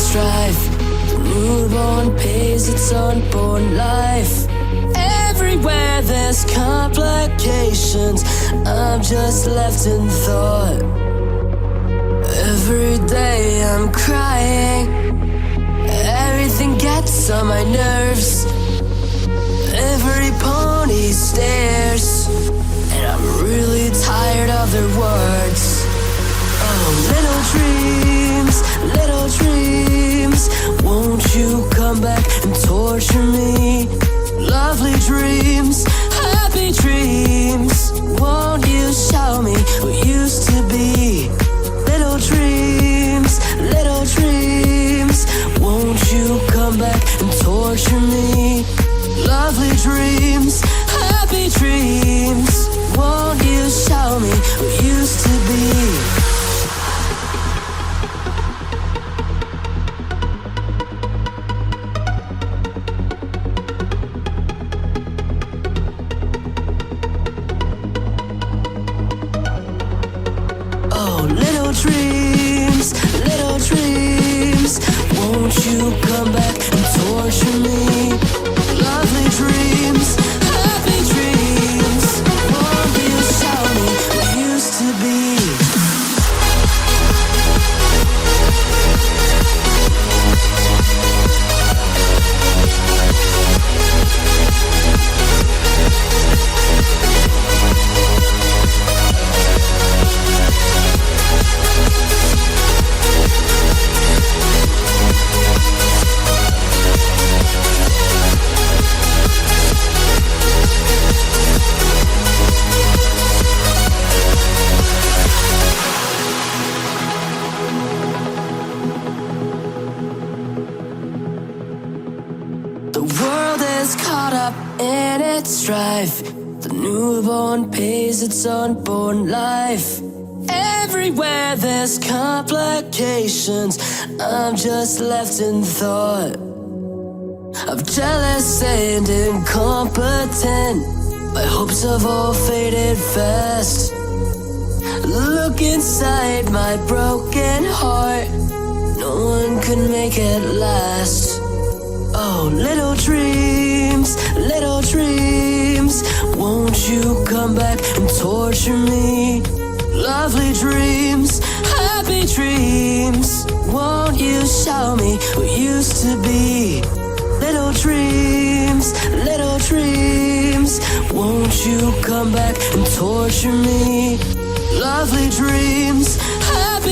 strife. The newborn pays its unborn life. Everywhere there's complications, I'm just left in thought. Every day I'm crying, everything gets on my nerves. Every pony stares, and I'm really tired of their words. Oh, little dreams, won't you come back and torture me? Lovely dreams, happy dreams, won't you show me what used to be? Little dreams, won't you come back and torture me? Lovely dreams, happy dreams, won't you show me what used to be? Little dreams, won't you come back and torture me? Lovely dreams, happy dreams, won't you show me what used to be? In its strife, the newborn pays its unborn life. Everywhere there's complications, I'm just left in thought. I'm jealous and incompetent, my hopes have all faded fast. Look inside my broken heart, no one can make it last. Oh, little dreams, won't you come back and torture me? Lovely dreams, happy dreams, won't you show me what used to be? Little dreams, won't you come back and torture me? Lovely dreams, happy